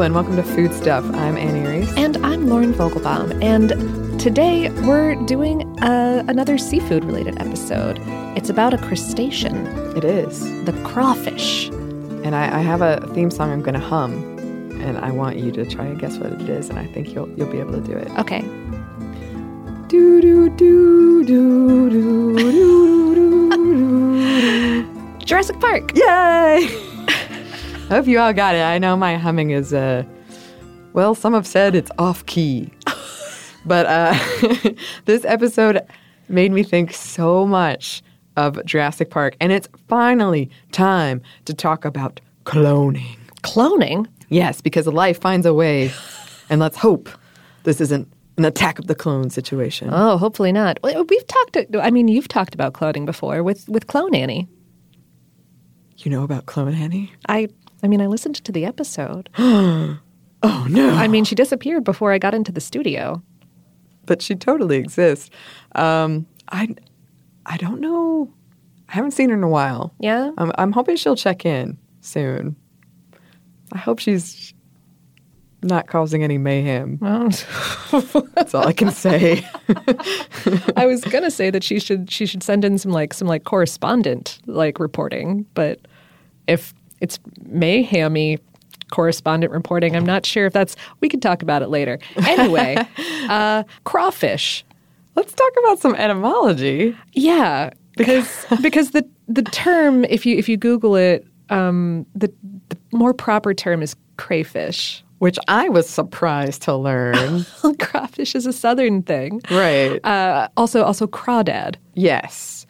and welcome to Food Stuff. I'm Annie Reese. And I'm Lauren Vogelbaum. And today we're doing another seafood-related episode. It's about a crustacean. It is. The crawfish. And I have a theme song I'm going to hum, and I want you to try and guess what it is, and I think you'll be able to do it. Okay. Do do do do do do do. Jurassic Park. Yay! I hope you all got it. I know my humming is, well, some have said it's off-key. But this episode made me think so much of Jurassic Park. And it's finally time to talk about cloning. Cloning? Yes, because life finds a way. And let's hope this isn't an Attack of the Clones situation. Oh, hopefully not. You've talked about cloning before with Clone Annie. You know about Clone Annie? I listened to the episode. Oh, no. I mean, she disappeared before I got into the studio. But she totally exists. I don't know. I haven't seen her in a while. Yeah? I'm hoping she'll check in soon. I hope she's not causing any mayhem. Well, that's all I can say. I was gonna say that she should send in some correspondent reporting, but if it's mayhemy correspondent reporting, I'm not sure if that's. We can talk about it later. Anyway, crawfish. Let's talk about some etymology. Yeah, because the term, if you Google it, the more proper term is crayfish. Which I was surprised to learn. Crawfish is a southern thing. Right. Also crawdad. Yes.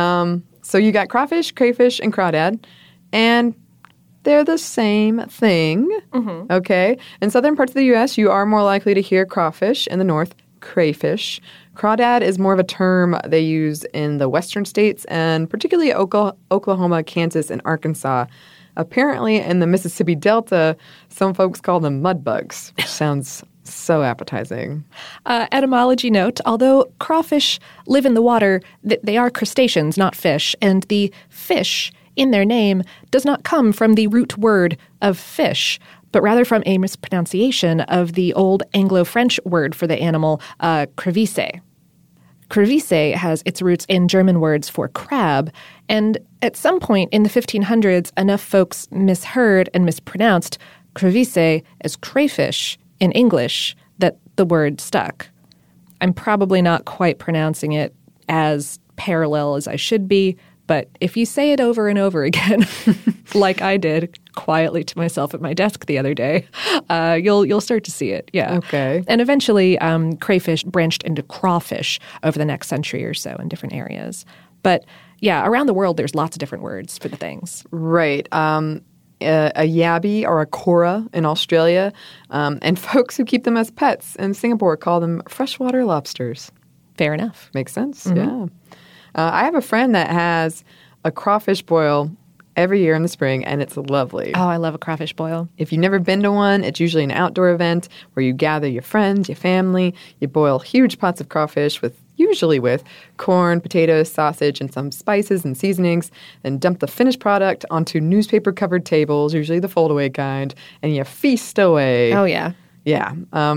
So you got crawfish, crayfish, and crawdad. And they're the same thing. Mm-hmm. Okay. In southern parts of the U.S., you are more likely to hear crawfish. In the north, crayfish. Crawdad is more of a term they use in the western states, and particularly Oklahoma, Kansas, and Arkansas. Apparently, in the Mississippi Delta, some folks call them mudbugs, which sounds so appetizing. Etymology note, although crawfish live in the water, they are crustaceans, not fish, and the fish in their name does not come from the root word of fish, but rather from a mispronunciation of the old Anglo-French word for the animal, crevice. Crevice has its roots in German words for crab, and at some point in the 1500s, enough folks misheard and mispronounced crevice as crayfish in English that the word stuck. I'm probably not quite pronouncing it as parallel as I should be, but if you say it over and over again, like I did quietly to myself at my desk the other day, you'll start to see it. Yeah. Okay. And eventually, crayfish branched into crawfish over the next century or so in different areas. But yeah, around the world, there's lots of different words for the things. Right. A yabby or a kora in Australia, and folks who keep them as pets in Singapore call them freshwater lobsters. Fair enough. Makes sense. Mm-hmm. Yeah. I have a friend that has a crawfish boil every year in the spring, and it's lovely. Oh, I love a crawfish boil. If you've never been to one, it's usually an outdoor event where you gather your friends, your family, you boil huge pots of crawfish usually with corn, potatoes, sausage, and some spices and seasonings, then dump the finished product onto newspaper-covered tables, usually the fold-away kind, and you feast away. Oh, yeah. Yeah.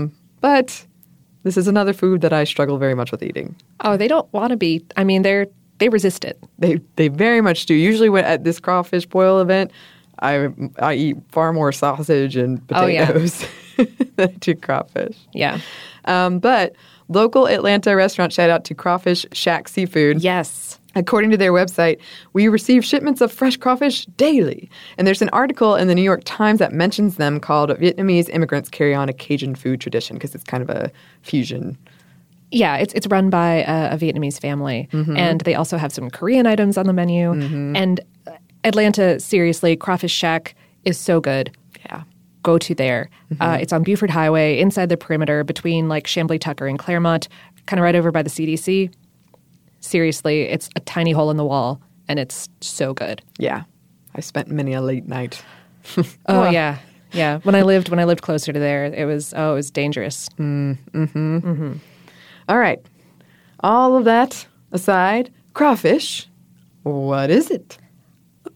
But this is another food that I struggle very much with eating. Oh, they don't want to be. I mean, they resist it. They very much do. Usually at this crawfish boil event, I eat far more sausage and potatoes than I do crawfish. Yeah. But local Atlanta restaurant shout out to Crawfish Shack Seafood. Yes. According to their website, we receive shipments of fresh crawfish daily. And there's an article in the New York Times that mentions them called Vietnamese Immigrants Carry on a Cajun Food Tradition, because it's kind of a fusion. Yeah, it's run by a Vietnamese family. Mm-hmm. And they also have some Korean items on the menu. Mm-hmm. And Atlanta, seriously, Crawfish Shack is so good. Yeah. Go to there. Mm-hmm. It's on Buford Highway, inside the perimeter, between Chambly Tucker and Claremont, kind of right over by the CDC. Seriously, it's a tiny hole in the wall, and it's so good. Yeah. I spent many a late night. Oh, yeah. Yeah. When I lived closer to there, it was dangerous. Mm-hmm. Mm-hmm. All right. All of that aside, crawfish, what is it?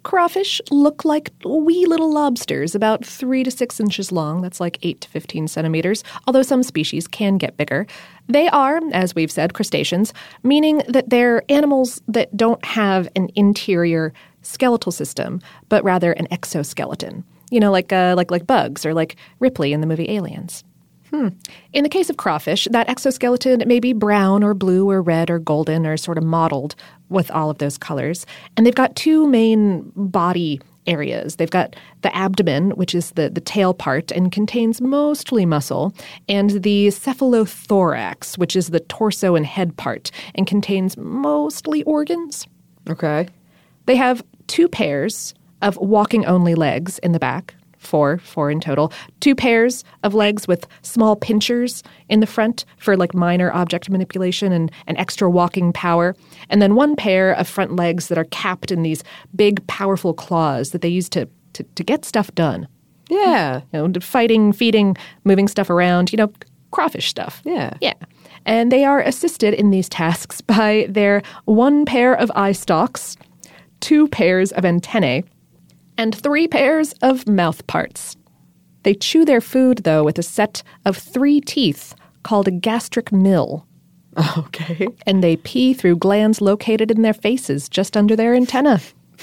Crawfish look like wee little lobsters, about 3 to 6 inches long. That's like 8 to 15 centimeters, although some species can get bigger. They are, as we've said, crustaceans, meaning that they're animals that don't have an interior skeletal system, but rather an exoskeleton. You know, like bugs or like Ripley in the movie Aliens. In the case of crawfish, that exoskeleton may be brown or blue or red or golden or sort of mottled with all of those colors. And they've got two main body areas. They've got the abdomen, which is the tail part and contains mostly muscle, and the cephalothorax, which is the torso and head part and contains mostly organs. Okay. They have 2 pairs of walking-only legs in the back. Four in total. 2 pairs of legs with small pinchers in the front for like minor object manipulation and extra walking power. And then 1 pair of front legs that are capped in these big, powerful claws that they use to get stuff done. Yeah. You know, fighting, feeding, moving stuff around, you know, crawfish stuff. Yeah. Yeah. And they are assisted in these tasks by their 1 pair of eye stalks, 2 pairs of antennae, and 3 pairs of mouth parts. They chew their food, though, with a set of 3 teeth called a gastric mill. Okay. And they pee through glands located in their faces just under their antenna.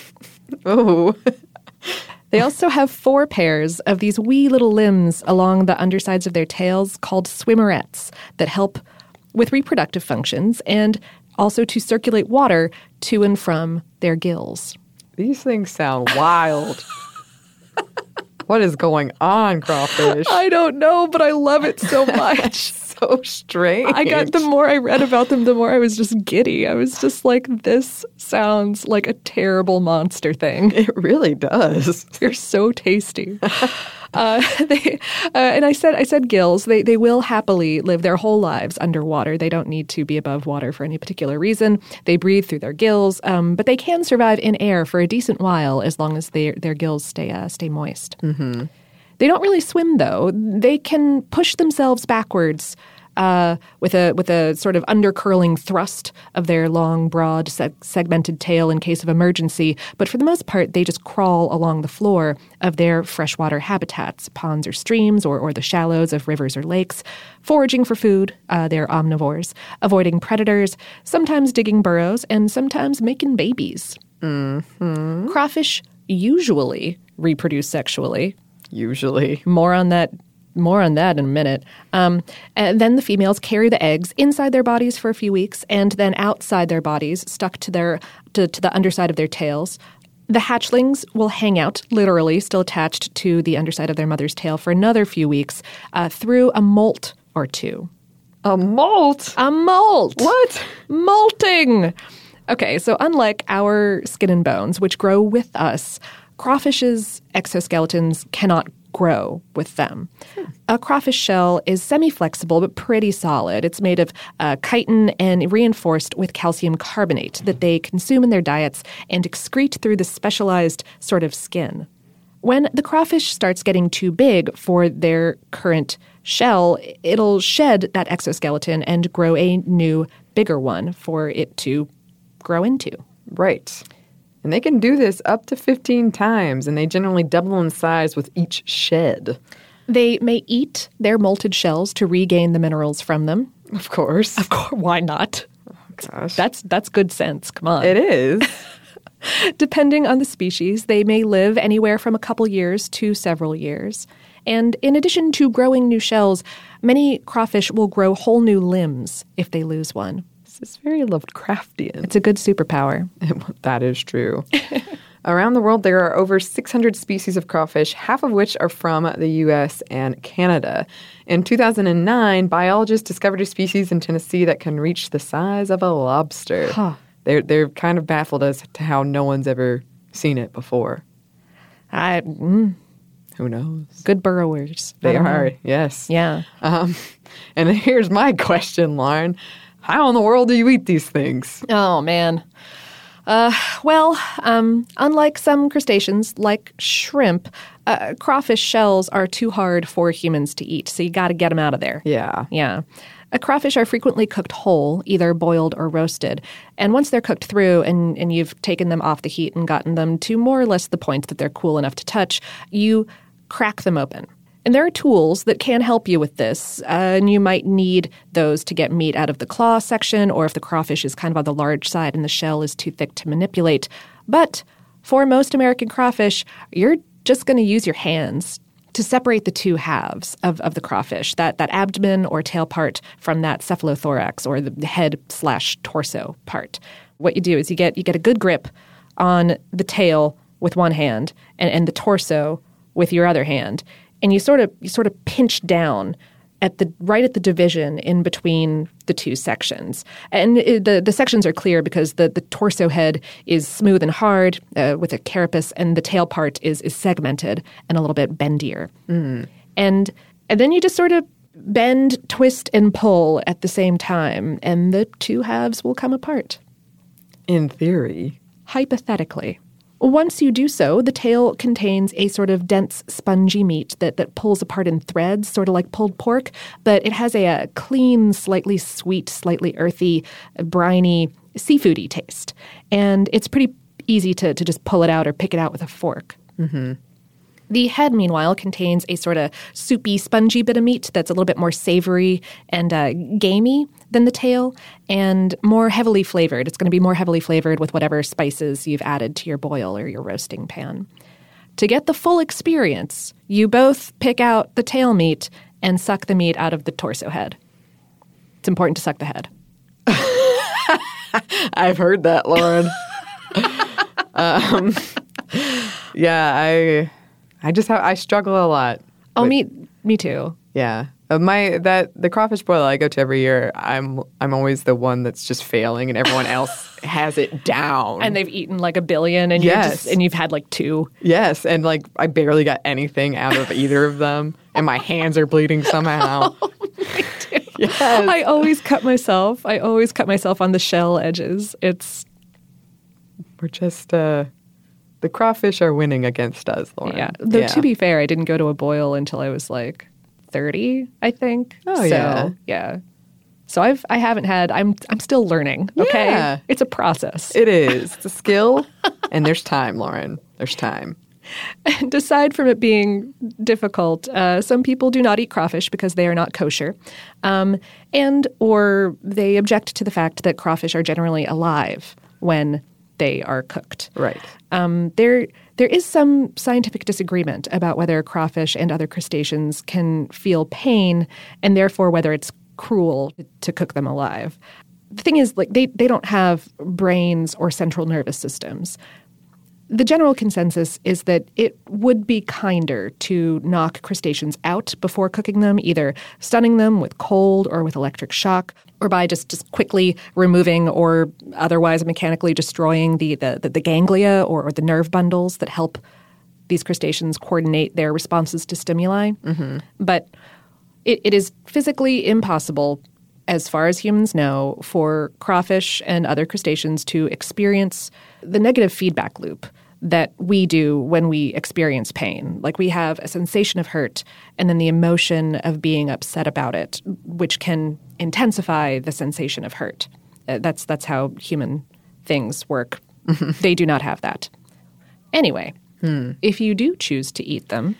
Oh. They also have 4 pairs of these wee little limbs along the undersides of their tails called swimmerets that help with reproductive functions and also to circulate water to and from their gills. These things sound wild. What is going on, crawfish? I don't know, but I love it so much. So strange. The more I read about them, the more I was just giddy. I was just like, this sounds like a terrible monster thing. It really does. They're so tasty. And I said gills. They will happily live their whole lives underwater. They don't need to be above water for any particular reason. They breathe through their gills, but they can survive in air for a decent while as long as their gills stay moist. Mm-hmm. They don't really swim, though. They can push themselves backwards with a sort of undercurling thrust of their long, broad, segmented tail in case of emergency. But for the most part, they just crawl along the floor of their freshwater habitats, ponds or streams, or the shallows of rivers or lakes, foraging for food. They're omnivores, avoiding predators, sometimes digging burrows, and sometimes making babies. Mm-hmm. Crawfish usually reproduce sexually. Usually. More on that in a minute. And then the females carry the eggs inside their bodies for a few weeks and then outside their bodies, stuck to the underside of their tails. The hatchlings will hang out, literally, still attached to the underside of their mother's tail for another few weeks through a molt or 2. A molt? A molt! What? Molting! Okay, so unlike our skin and bones, which grow with us, crawfish's exoskeletons cannot grow with them. A crawfish shell is semi-flexible but pretty solid. It's made of chitin and reinforced with calcium carbonate that they consume in their diets and excrete through the specialized sort of skin. When the crawfish starts getting too big for their current shell, it'll shed that exoskeleton and grow a new, bigger one for it to grow into. Right. And they can do this up to 15 times, and they generally double in size with each shed. They may eat their molted shells to regain the minerals from them. Of course. Of course. Why not? Oh, gosh. That's good sense. Come on. It is. Depending on the species, they may live anywhere from a couple years to several years. And in addition to growing new shells, many crawfish will grow whole new limbs if they lose one. It's very Lovecraftian. It's a good superpower. That is true. Around the world, there are over 600 species of crawfish, half of which are from the U.S. and Canada. In 2009, biologists discovered a species in Tennessee that can reach the size of a lobster. Huh. They're kind of baffled as to how no one's ever seen it before. Who knows? Good burrowers. They are, yes. Yeah. And here's my question, Lauren. How in the world do you eat these things? Oh, man. Unlike some crustaceans, like shrimp, crawfish shells are too hard for humans to eat, so you got to get them out of there. Yeah. Yeah. Crawfish are frequently cooked whole, either boiled or roasted. And once they're cooked through and you've taken them off the heat and gotten them to more or less the point that they're cool enough to touch, you crack them open. And there are tools that can help you with this, and you might need those to get meat out of the claw section, or if the crawfish is kind of on the large side and the shell is too thick to manipulate. But for most American crawfish, you're just going to use your hands to separate the two halves of the crawfish, that abdomen or tail part from that cephalothorax or the head/torso part. What you do is you get a good grip on the tail with one hand and the torso with your other hand. And you sort of pinch down right at the division in between the two sections. And the sections are clear because the torso head is smooth and hard with a carapace, and the tail part is segmented and a little bit bendier. Mm. And then you just sort of bend, twist, and pull at the same time, and the two halves will come apart. In theory. Hypothetically. Once you do so, the tail contains a sort of dense, spongy meat that pulls apart in threads, sort of like pulled pork, but it has a clean, slightly sweet, slightly earthy, briny, seafoody taste. And it's pretty easy to just pull it out or pick it out with a fork. Mm-hmm. The head, meanwhile, contains a sort of soupy, spongy bit of meat that's a little bit more savory and gamey than the tail and more heavily flavored. It's going to be more heavily flavored with whatever spices you've added to your boil or your roasting pan. To get the full experience, you both pick out the tail meat and suck the meat out of the torso head. It's important to suck the head. I've heard that, Lauren. Yeah, I struggle a lot. Oh, me too. Yeah. The crawfish boil I go to every year, I'm always the one that's just failing and everyone else has it down. And they've eaten like 1 billion and you've had like 2. Yes, and like I barely got anything out of either of them and my hands are bleeding somehow. Oh, me too. Yes. I always cut myself on the shell edges. We're just the crawfish are winning against us, Lauren. Yeah. Though to be fair, I didn't go to a boil until I was like 30, I think. Oh, yeah. So I haven't had. I'm still learning. Okay, yeah. It's a process. It is. It's a skill, and there's time, Lauren. There's time. And aside from it being difficult, some people do not eat crawfish because they are not kosher, and or they object to the fact that crawfish are generally alive when they are cooked. Right. There is some scientific disagreement about whether crawfish and other crustaceans can feel pain and therefore whether it's cruel to cook them alive. The thing is, like they don't have brains or central nervous systems. The general consensus is that it would be kinder to knock crustaceans out before cooking them, either stunning them with cold or with electric shock, or by just quickly removing or otherwise mechanically destroying the ganglia or the nerve bundles that help these crustaceans coordinate their responses to stimuli. Mm-hmm. But it is physically impossible, as far as humans know, for crawfish and other crustaceans to experience the negative feedback loop that we do when we experience pain. Like we have a sensation of hurt and then the emotion of being upset about it, which can intensify the sensation of hurt. That's how human things work. They do not have that. Anyway, if you do choose to eat them,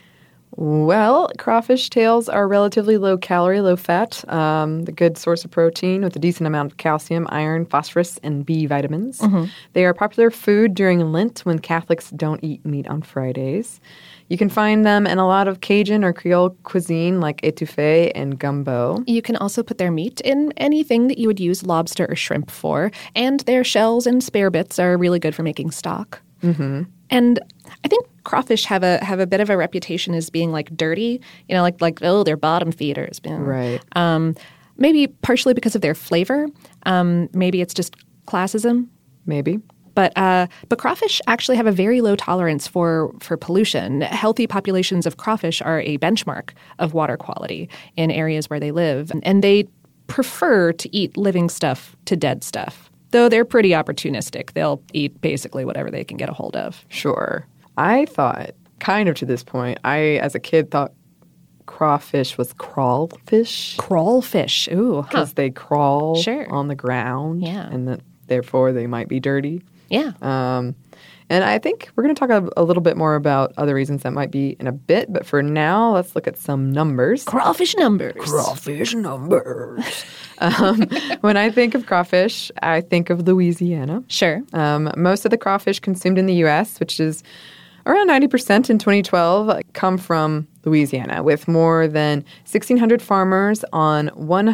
well, crawfish tails are relatively low calorie, low fat, the good source of protein with a decent amount of calcium, iron, phosphorus, and B vitamins. Mm-hmm. They are popular food during Lent when Catholics don't eat meat on Fridays. You can find them in a lot of Cajun or Creole cuisine like etouffee and gumbo. You can also put their meat in anything that you would use lobster or shrimp for, and their shells and spare bits are really good for making stock. Mm-hmm. And I think crawfish have a bit of a reputation as being like dirty, like they're bottom feeders. Right. Maybe partially because of their flavor. Maybe it's just classism. Maybe. But crawfish actually have a very low tolerance for pollution. Healthy populations of crawfish are a benchmark of water quality in areas where they live, and they prefer to eat living stuff to dead stuff. Though they're pretty opportunistic. They'll eat basically whatever they can get a hold of. Sure. I thought, kind of to this point, I, as a kid, thought crawfish was crawlfish Crawlfish. Ooh. because they crawl Sure. on the ground. Yeah. And that therefore they might be dirty. Yeah. And I think we're going to talk a little bit more about other reasons that might be in a bit. But for now, let's look at some numbers. Crawfish numbers. Crawfish numbers. When I think of crawfish, I think of Louisiana. Sure. Most of the crawfish consumed in the U.S., which is around 90% in 2012, come from Louisiana, with more than 1,600 farmers on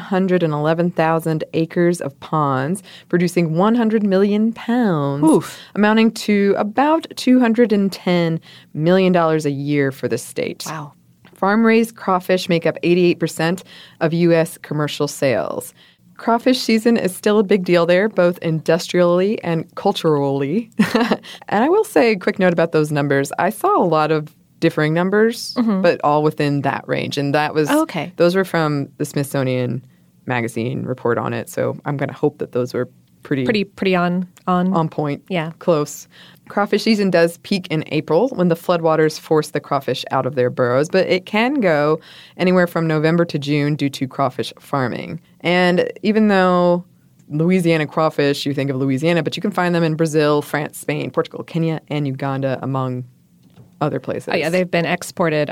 111,000 acres of ponds, producing 100 million pounds, amounting to about $210 million a year for the state. Wow. Farm-raised crawfish make up 88% of U.S. commercial sales. Crawfish season is still a big deal there, both industrially and culturally. And I will say a quick note about those numbers. I saw a lot of differing numbers, but all within that range. And that was those were from the Smithsonian Magazine report on it. So I'm going to hope that those were pretty on point. Yeah. Close. Crawfish season does peak in April when the floodwaters force the crawfish out of their burrows, but it can go anywhere from November to June due to crawfish farming. And even though Louisiana crawfish, you think of Louisiana, but you can find them in Brazil, France, Spain, Portugal, Kenya, and Uganda, among other places. Oh, yeah, they've been exported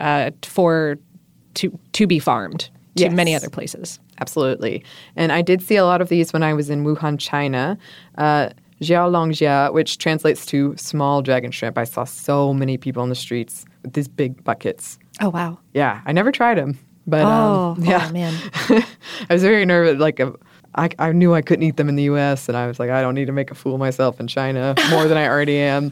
to be farmed to many other places. Absolutely. And I did see a lot of these when I was in Wuhan, China. Jiaolongjia, which translates to small dragon shrimp. I saw so many people on the streets with these big buckets. Oh, wow. Yeah, I never tried them. But, man. I was very nervous. I knew I couldn't eat them in the U.S., and I was like, I don't need to make a fool of myself in China more than I already am.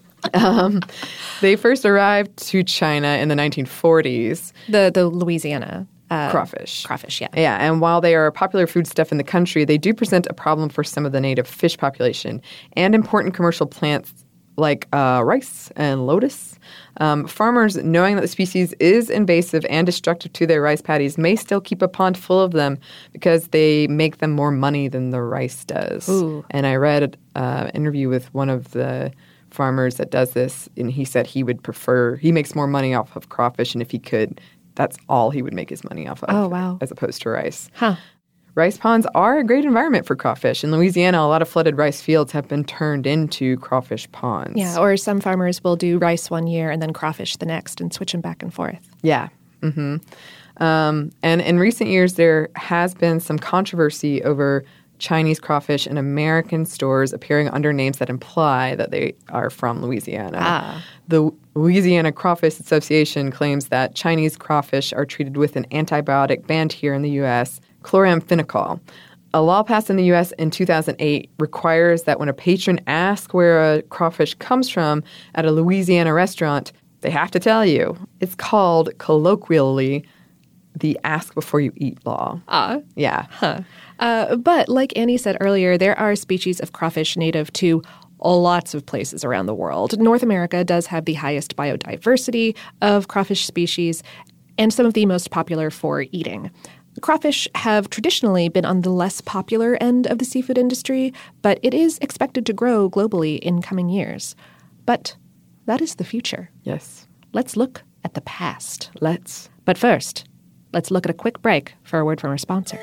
They first arrived to China in the 1940s. The Louisiana crawfish. Crawfish, yeah. Yeah, and while they are a popular foodstuff in the country, they do present a problem for some of the native fish population and important commercial plants like rice and lotus. Farmers, knowing that the species is invasive and destructive to their rice paddies, may still keep a pond full of them because they make them more money than the rice does. Ooh. And I read an interview with one of the farmers that does this, and he said he makes more money off of crawfish, and if he could, that's all he would make his money off of. Oh, wow. As opposed to rice. Huh. Rice ponds are a great environment for crawfish. In Louisiana, a lot of flooded rice fields have been turned into crawfish ponds. Yeah, or some farmers will do rice one year and then crawfish the next and switch them back and forth. Yeah. Mm-hmm. And in recent years, there has been some controversy over Chinese crawfish in American stores appearing under names that imply that they are from Louisiana. The Louisiana Crawfish Association claims that Chinese crawfish are treated with an antibiotic banned here in the U.S., chloramphenicol. A law passed in the U.S. in 2008 requires that when a patron asks where a crawfish comes from at a Louisiana restaurant, they have to tell you. It's called, colloquially, the ask before you eat law. Yeah. Huh. But like Annie said earlier, there are species of crawfish native to lots of places around the world. North America does have the highest biodiversity of crawfish species and some of the most popular for eating. Crawfish have traditionally been on the less popular end of the seafood industry, but it is expected to grow globally in coming years. But that is the future. Yes. Let's look at the past. Let's. But first, let's look at a quick break for a word from our sponsor.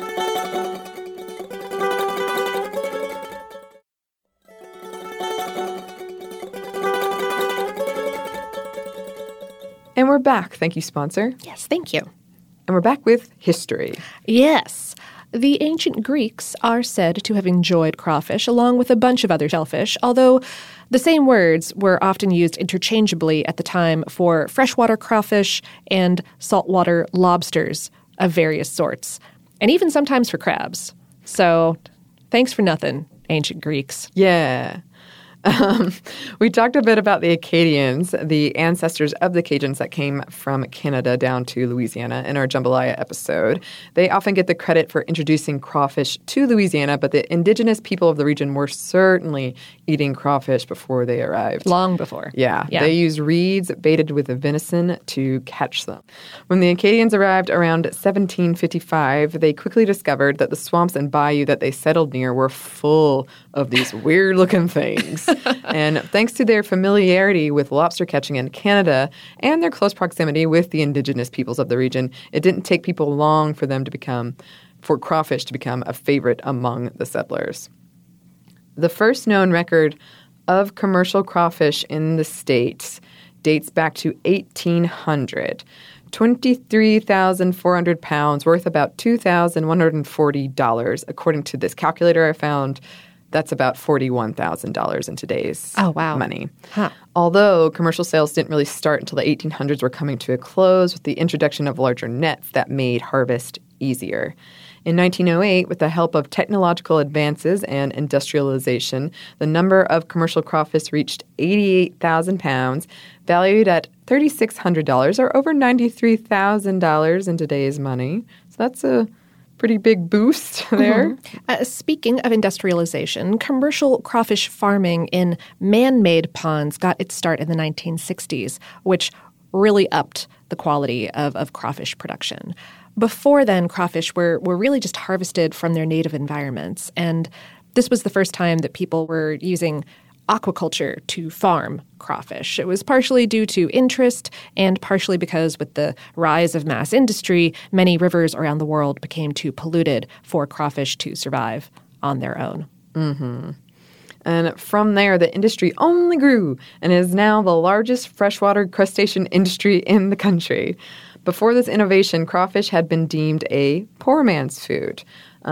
And we're back. Thank you, sponsor. Yes, thank you. And we're back with history. Yes. The ancient Greeks are said to have enjoyed crawfish along with a bunch of other shellfish, although the same words were often used interchangeably at the time for freshwater crawfish and saltwater lobsters of various sorts, and even sometimes for crabs. So, thanks for nothing, ancient Greeks. Yeah. We talked a bit about the Acadians, the ancestors of the Cajuns that came from Canada down to Louisiana in our jambalaya episode. They often get the credit for introducing crawfish to Louisiana, but the indigenous people of the region were certainly eating crawfish before they arrived. Long before. Yeah. They used reeds baited with venison to catch them. When the Acadians arrived around 1755, they quickly discovered that the swamps and bayou that they settled near were full of these weird-looking things. And thanks to their familiarity with lobster catching in Canada and their close proximity with the indigenous peoples of the region, it didn't take people long for crawfish to become a favorite among the settlers. The first known record of commercial crawfish in the States dates back to 1800. 23,400 pounds, worth about $2,140. According to this calculator I found, that's about $41,000 in today's money. Huh. Although commercial sales didn't really start until the 1800s were coming to a close with the introduction of larger nets that made harvest easier. In 1908, with the help of technological advances and industrialization, the number of commercial crawfish reached 88,000 pounds, valued at $3,600 or over $93,000 in today's money. So that's a pretty big boost there. Speaking of industrialization, commercial crawfish farming in man-made ponds got its start in the 1960s, which really upped the quality of crawfish production. Before then, crawfish were really just harvested from their native environments, and this was the first time that people were using aquaculture to farm crawfish. It was partially due to interest and partially because with the rise of mass industry, many rivers around the world became too polluted for crawfish to survive on their own. Mm-hmm. And from there, the industry only grew and is now the largest freshwater crustacean industry in the country. Before this innovation, crawfish had been deemed a poor man's food.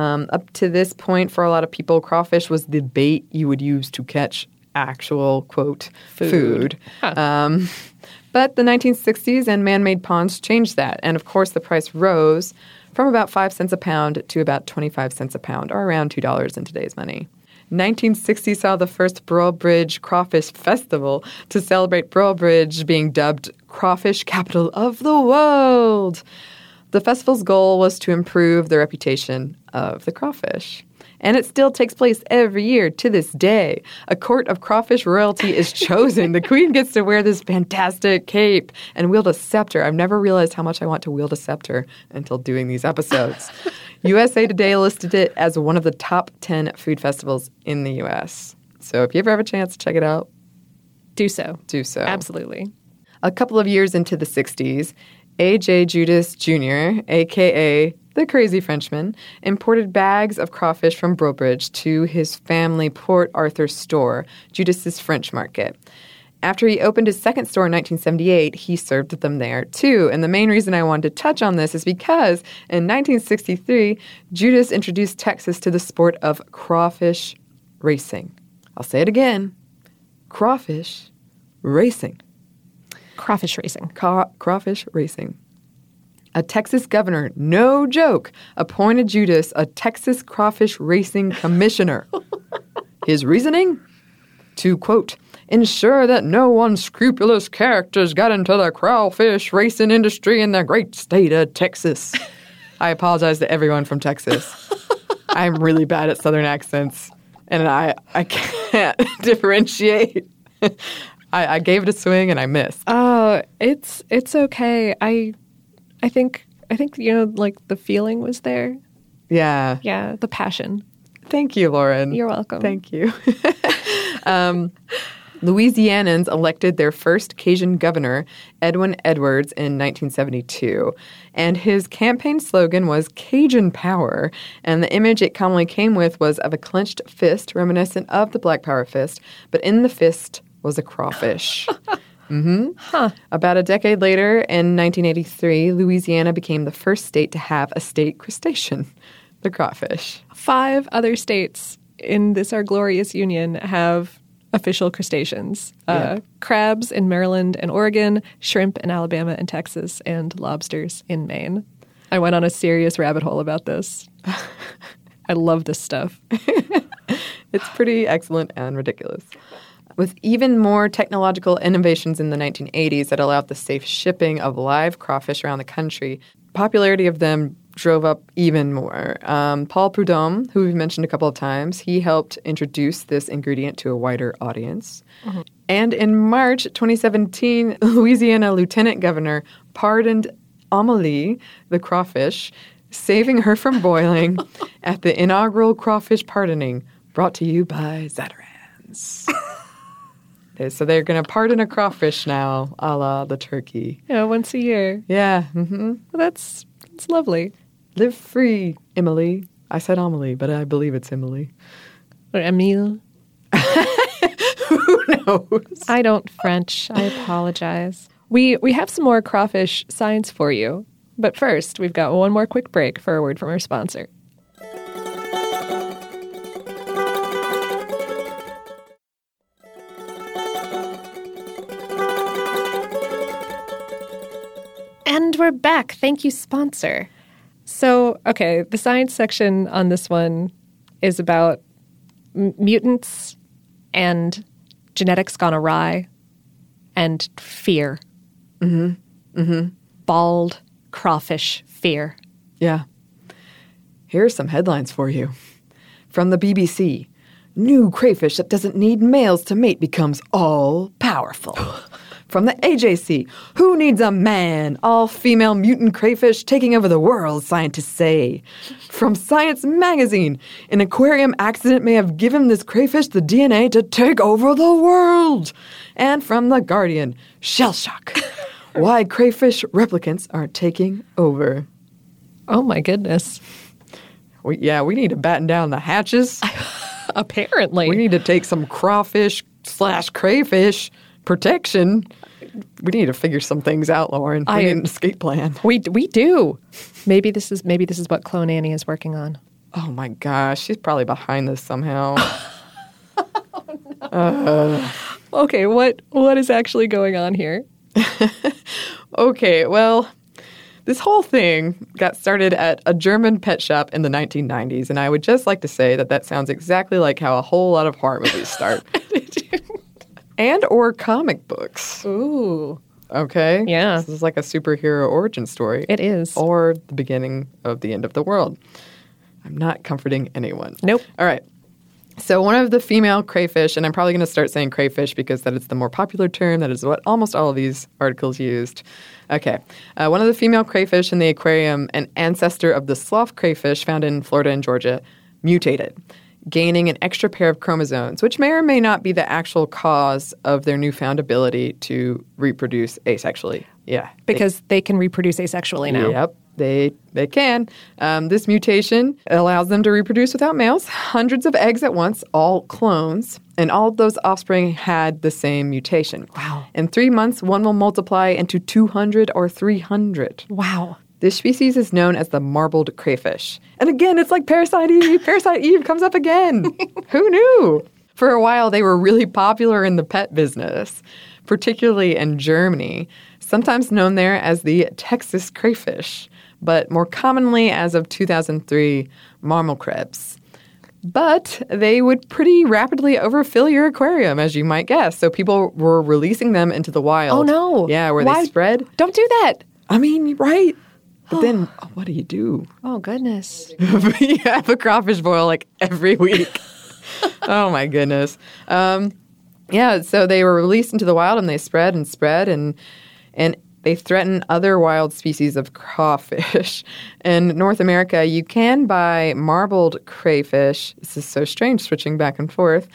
Up to this point, for a lot of people, crawfish was the bait you would use to catch actual, quote, food. Huh. But the 1960s and man-made ponds changed that. And, of course, the price rose from about 5 cents a pound to about 25 cents a pound, or around $2 in today's money. 1960 saw the first Burl Bridge Crawfish Festival to celebrate Burl Bridge being dubbed Crawfish Capital of the World. The festival's goal was to improve the reputation of the crawfish. And it still takes place every year to this day. A court of crawfish royalty is chosen. The queen gets to wear this fantastic cape and wield a scepter. I've never realized how much I want to wield a scepter until doing these episodes. USA Today listed it as one of the top 10 food festivals in the U.S. So if you ever have a chance to check it out, do so. Do so. Absolutely. A couple of years into the 60s, A.J. Judas Jr., a.k.a. the Crazy Frenchman, imported bags of crawfish from Burl Bridge to his family Port Arthur store, Judas's French Market. After he opened his second store in 1978, he served them there too. And the main reason I wanted to touch on this is because in 1963, Judas introduced Texas to the sport of crawfish racing. I'll say it again. Crawfish racing. Crawfish racing. Crawfish racing. A Texas governor, no joke, appointed Judas a Texas crawfish racing commissioner. His reasoning? To, quote, ensure that no unscrupulous characters got into the crawfish racing industry in the great state of Texas. I apologize to everyone from Texas. I'm really bad at Southern accents, and I can't differentiate. I gave it a swing, and I missed. Oh, it's okay. I think like the feeling was there. Yeah. Yeah, the passion. Thank you, Lauren. You're welcome. Thank you. Louisianans elected their first Cajun governor, Edwin Edwards, in 1972. And his campaign slogan was Cajun Power. And the image it commonly came with was of a clenched fist, reminiscent of the Black Power fist. But in the fist was a crawfish. Mm-hmm. Huh. About a decade later, in 1983, Louisiana became the first state to have a state crustacean, the crawfish. 5 other states in this our glorious union have official crustaceans. Crabs in Maryland and Oregon, shrimp in Alabama and Texas, and lobsters in Maine. I went on a serious rabbit hole about this. I love this stuff. It's pretty excellent and ridiculous. With even more technological innovations in the 1980s that allowed the safe shipping of live crawfish around the country, popularity of them drove up even more. Paul Prudhomme, who we've mentioned a couple of times, he helped introduce this ingredient to a wider audience. Mm-hmm. And in March 2017, Louisiana Lieutenant Governor pardoned Amelie, the crawfish, saving her from boiling at the inaugural crawfish pardoning, brought to you by Zatarain's. So they're going to pardon a crawfish now, a la the turkey. Yeah, once a year. Yeah. Well, that's lovely. Live free, Emily. I said Amelie, but I believe it's Emily. Or Emile. Who knows? I don't French. I apologize. We have some more crawfish science for you. But first, we've got one more quick break for a word from our sponsor. And we're back. Thank you, sponsor. So, okay, the science section on this one is about mutants and genetics gone awry and fear. Bald crawfish fear. Yeah. Here are some headlines for you. From the BBC. New crayfish that doesn't need males to mate becomes all-powerful. From the AJC. Who needs a man? All-female mutant crayfish taking over the world, scientists say. From Science Magazine. An aquarium accident may have given this crayfish the DNA to take over the world. And from The Guardian. Shell shock. Why crayfish replicants aren't taking over. Oh, my goodness. We need to batten down the hatches. Apparently. We need to take some crawfish/crayfish protection. We need to figure some things out, Lauren. We need an escape plan. We do. Maybe this is what Clone Annie is working on. Oh my gosh, she's probably behind this somehow. Okay, what is actually going on here? Okay, well, this whole thing got started at a German pet shop in the 1990s, and I would just like to say that sounds exactly like how a whole lot of horror movies start. And or comic books. Ooh. Okay? Yeah. This is like a superhero origin story. It is. Or the beginning of the end of the world. I'm not comforting anyone. Nope. All right. So one of the female crayfish, and I'm probably going to start saying crayfish because that is the more popular term. That is what almost all of these articles used. Okay. One of the female crayfish in the aquarium, an ancestor of the sloth crayfish found in Florida and Georgia, mutated, gaining an extra pair of chromosomes, which may or may not be the actual cause of their newfound ability to reproduce asexually. Yeah. Because they can reproduce asexually now. Yep. They can. This mutation allows them to reproduce without males, hundreds of eggs at once, all clones, and all of those offspring had the same mutation. Wow. In 3 months, one will multiply into 200 or 300. Wow. This species is known as the marbled crayfish. And again, it's like Parasite Eve. Parasite Eve comes up again. Who knew? For a while, they were really popular in the pet business, particularly in Germany, sometimes known there as the Texas crayfish, but more commonly as of 2003, marmalkrebs. But they would pretty rapidly overfill your aquarium, as you might guess. So people were releasing them into the wild. Oh, no. Yeah, where Why? they spread. Don't do that. I mean, right. But then what do you do? Oh, goodness. You have a crawfish boil like every week. Oh, my goodness. Yeah, so they were released into the wild and they spread and spread and they threaten other wild species of crawfish. In North America, you can buy marbled crayfish. This is so strange, switching back and forth.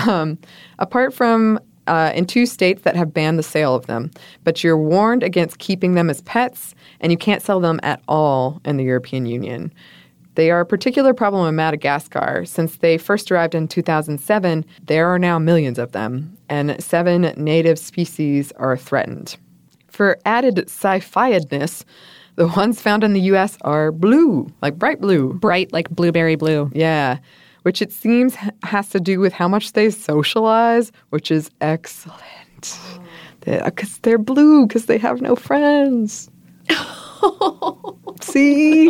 Apart from in 2 states that have banned the sale of them. But you're warned against keeping them as pets, and you can't sell them at all in the European Union. They are a particular problem in Madagascar. Since they first arrived in 2007, there are now millions of them, and 7 native species are threatened. For added sci-fi-edness, the ones found in the U.S. are blue, like bright blue. Bright, like blueberry blue. Yeah, which it seems has to do with how much they socialize, which is excellent. Because they're blue, because they have no friends. See?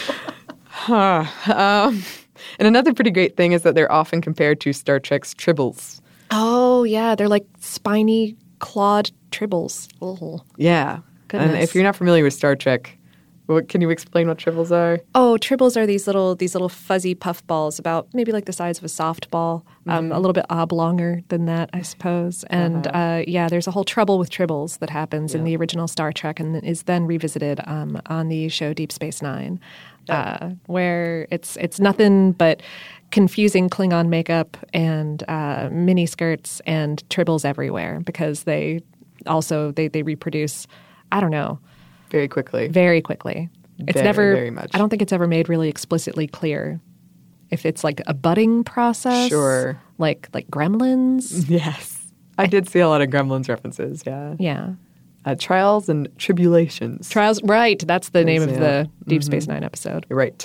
And another pretty great thing is that they're often compared to Star Trek's Tribbles. Oh, yeah. They're like spiny, clawed tribbles. Oh. Yeah. Goodness. And if you're not familiar with Star Trek, can you explain what tribbles are? Oh, tribbles are these little fuzzy puff balls about maybe like the size of a softball, a little bit oblonger than that, I suppose. And there's a whole trouble with tribbles that happens in the original Star Trek and is then revisited on the show Deep Space Nine. where it's nothing but confusing Klingon makeup and mini skirts and tribbles everywhere because they reproduce, I don't know. Very quickly. Very quickly. It's very, never, very much. I don't think it's ever made really explicitly clear if it's like a budding process. Sure. Like Gremlins. Yes. I did see a lot of Gremlins references, yeah. Yeah. Trials and Tribulations. Trials, right. That's the name of Yeah. the Deep Space Nine episode. You're right.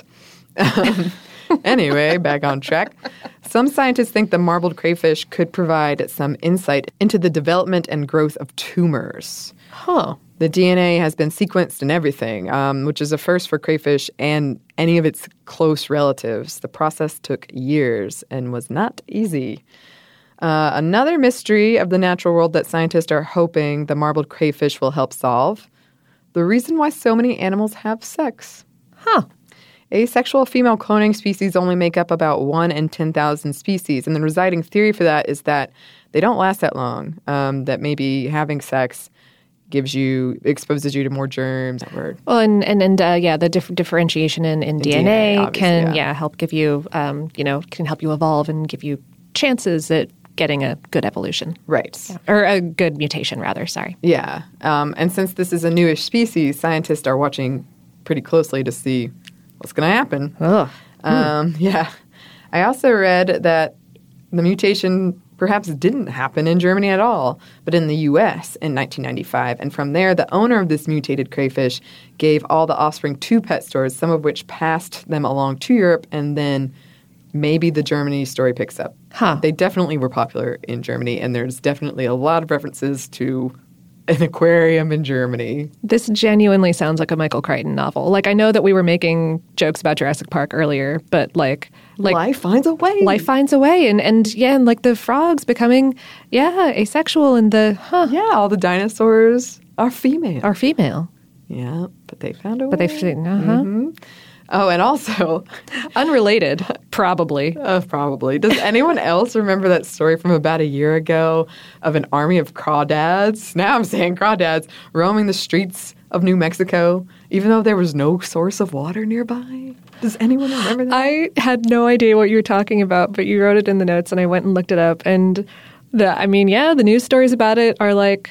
Anyway, back on track. Some scientists think the marbled crayfish could provide some insight into the development and growth of tumors. Huh. The DNA has been sequenced and everything, which is a first for crayfish and any of its close relatives. The process took years and was not easy. Another mystery of the natural world that scientists are hoping the marbled crayfish will help solve: the reason why so many animals have sex. Huh. Asexual female cloning species only make up about 1 in 10,000 species, and the residing theory for that is that they don't last that long, that maybe having sex exposes you to more germs. Well, the differentiation in DNA can help give you, can help you evolve and give you chances at getting a good evolution. Right. Yeah. Or a good mutation, rather. Sorry. Yeah. And since this is a newish species, scientists are watching pretty closely to see what's going to happen. Ugh. Yeah. I also read that the mutation perhaps didn't happen in Germany at all, but in the U.S. in 1995. And from there, the owner of this mutated crayfish gave all the offspring to pet stores, some of which passed them along to Europe, and then maybe the Germany story picks up. Huh. They definitely were popular in Germany, and there's definitely a lot of references to an aquarium in Germany. This genuinely sounds like a Michael Crichton novel. Like, I know that we were making jokes about Jurassic Park earlier, but like life finds a way. Life finds a way, and like the frogs becoming asexual, and all the dinosaurs are female. Yeah, but they found a way. But they Oh, and also unrelated, probably. Probably. Does anyone else remember that story from about a year ago of an army of crawdads? Now I'm saying crawdads roaming the streets of New Mexico, even though there was no source of water nearby. Does anyone remember that? I had no idea what you were talking about, but you wrote it in the notes, and I went and looked it up. And the news stories about it are like,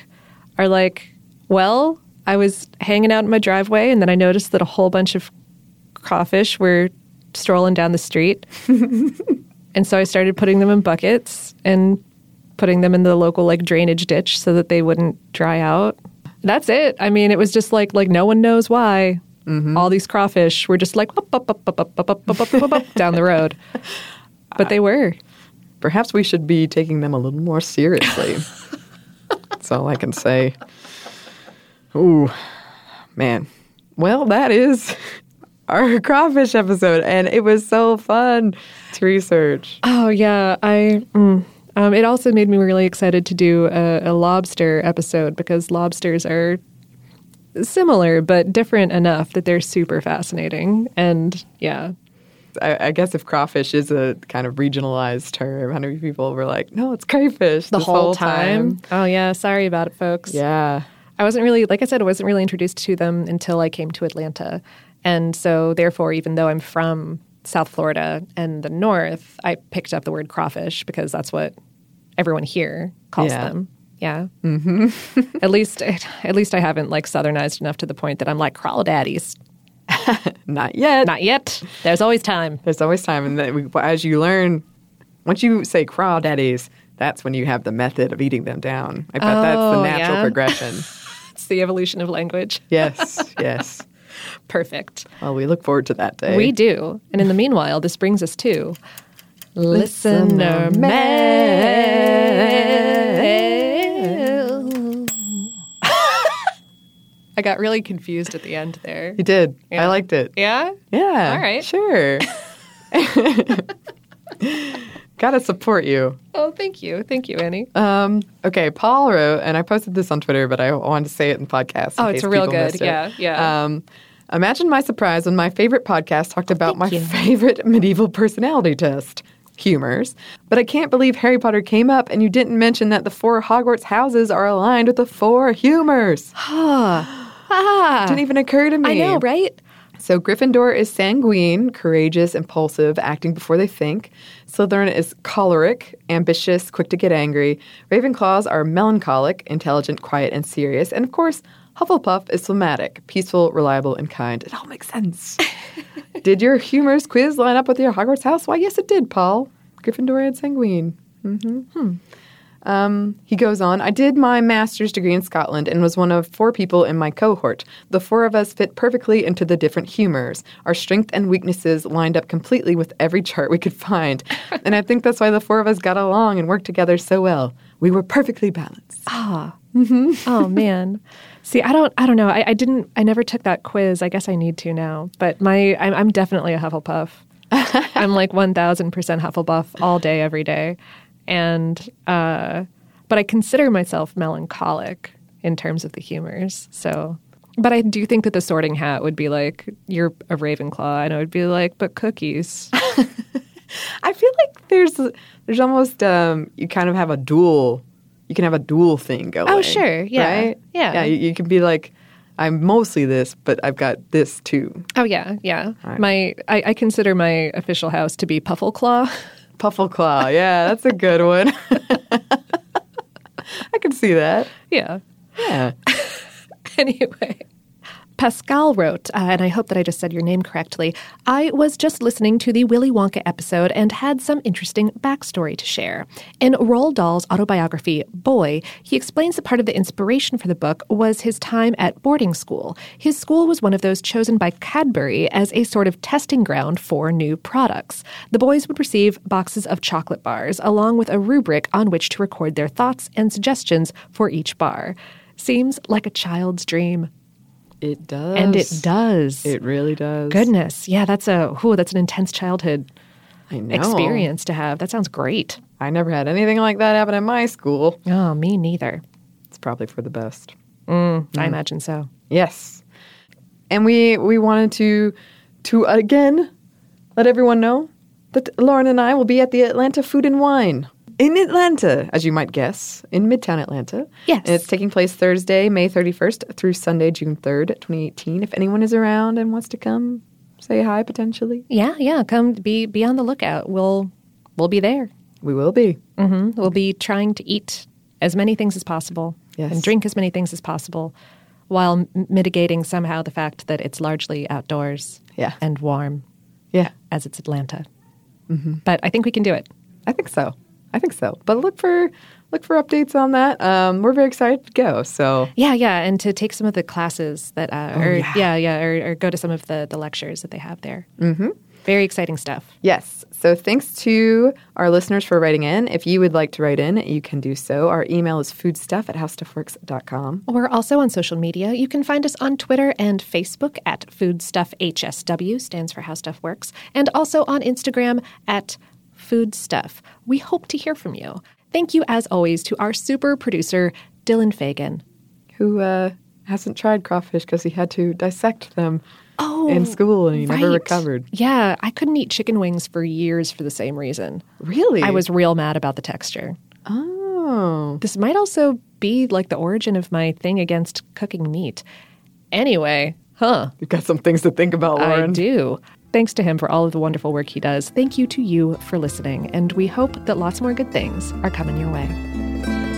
well, I was hanging out in my driveway, and then I noticed that a whole bunch of crawfish were strolling down the street. And so I started putting them in buckets and putting them in the local drainage ditch so that they wouldn't dry out. That's it. I mean, it was just like no one knows why. All these crawfish were just like up, down the road. But they were. Perhaps we should be taking them a little more seriously. That's all I can say. Ooh, man. Well, that is our crawfish episode, and it was so fun to research. Oh, yeah. It also made me really excited to do a lobster episode because lobsters are similar but different enough that they're super fascinating. And, yeah. I guess if crawfish is a kind of regionalized term, how many people were like, no, it's crayfish the whole time? Oh, yeah. Sorry about it, folks. Yeah. I wasn't really introduced to them until I came to Atlanta. And so, therefore, even though I'm from South Florida and the North, I picked up the word crawfish because that's what everyone here calls them. Yeah. Mm-hmm. At least I haven't Southernized enough to the point that I'm like crawdaddies. Not yet. Not yet. There's always time. There's always time. And then as you learn, once you say crawdaddies, that's when you have the method of eating them down. I bet that's the natural progression. It's the evolution of language. Yes, yes. Perfect. Well, we look forward to that day. We do. And in the meanwhile, this brings us to Listener Mail. I got really confused at the end there. You did. Yeah. I liked it. Yeah? Yeah. All right. Sure. Gotta support you. Oh, thank you. Thank you, Annie. Okay, Paul wrote, and I posted this on Twitter, but I wanted to say it in podcast. Oh, it's real good. Yeah. Imagine my surprise when my favorite podcast talked about my favorite medieval personality test, humors. But I can't believe Harry Potter came up and you didn't mention that the 4 Hogwarts houses are aligned with the 4 humors. Didn't even occur to me. I know, right? So Gryffindor is sanguine, courageous, impulsive, acting before they think. Slytherin is choleric, ambitious, quick to get angry. Ravenclaws are melancholic, intelligent, quiet, and serious. And of course, Hufflepuff is phlegmatic, peaceful, reliable, and kind. It all makes sense. Did your humors quiz line up with your Hogwarts house? Why, yes, it did, Paul. Gryffindor and sanguine. He goes on, I did my master's degree in Scotland and was one of 4 people in my cohort. The 4 of us fit perfectly into the different humors. Our strengths and weaknesses lined up completely with every chart we could find. And I think that's why the 4 of us got along and worked together so well. We were perfectly balanced. Oh, man. See, I don't know. I never took that quiz. I guess I need to now. But I'm definitely a Hufflepuff. I'm like 1,000% Hufflepuff all day, every day. And, but I consider myself melancholic in terms of the humors. So, but I do think that the Sorting Hat would be like, you're a Ravenclaw. And I would be like, but cookies. I feel like there's almost, you kind of have you can have a dual thing going. Oh, sure. Yeah. Right? Yeah. Yeah. You can be like, I'm mostly this, but I've got this too. Oh, yeah. Yeah. Right. I consider my official house to be Puffleclaw. Puffleclaw. Yeah, that's a good one. I can see that. Yeah. Yeah. Anyway, Pascal wrote, and I hope that I just said your name correctly, I was just listening to the Willy Wonka episode and had some interesting backstory to share. In Roald Dahl's autobiography, Boy, he explains that part of the inspiration for the book was his time at boarding school. His school was one of those chosen by Cadbury as a sort of testing ground for new products. The boys would receive boxes of chocolate bars, along with a rubric on which to record their thoughts and suggestions for each bar. Seems like a child's dream. It does. And it does. It really does. Goodness. Yeah, that's an intense childhood I know. experience to have. That sounds great. I never had anything like that happen at my school. Oh, me neither. It's probably for the best. I imagine so. Yes. And we wanted to again let everyone know that Lauren and I will be at the Atlanta Food and Wine. In Atlanta, as you might guess, in Midtown Atlanta. Yes. And it's taking place Thursday, May 31st through Sunday, June 3rd, 2018. If anyone is around and wants to come, say hi potentially. Yeah. Come be on the lookout. We'll be there. We will be. Mm-hmm. We'll be trying to eat as many things as possible and drink as many things as possible while mitigating somehow the fact that it's largely outdoors and warm. Yeah. As it's Atlanta. Mm-hmm. But I think we can do it. I think so. But look for updates on that. We're very excited to go. So yeah, and to take some of the classes that, or go to some of the lectures that they have there. Mm-hmm. Very exciting stuff. Yes. So thanks to our listeners for writing in. If you would like to write in, you can do so. Our email is foodstuff@howstuffworks.com. We're also on social media. You can find us on Twitter and Facebook at foodstuffhsw, stands for How Stuff Works, and also on Instagram at foodstuff. We hope to hear from you. Thank you, as always, to our super producer, Dylan Fagan. Who hasn't tried crawfish because he had to dissect them in school and he never recovered. Yeah, I couldn't eat chicken wings for years for the same reason. Really? I was real mad about the texture. Oh. This might also be like the origin of my thing against cooking meat. Anyway, You've got some things to think about, Lauren. I do. Thanks to him for all of the wonderful work he does. Thank you to you for listening, and we hope that lots more good things are coming your way.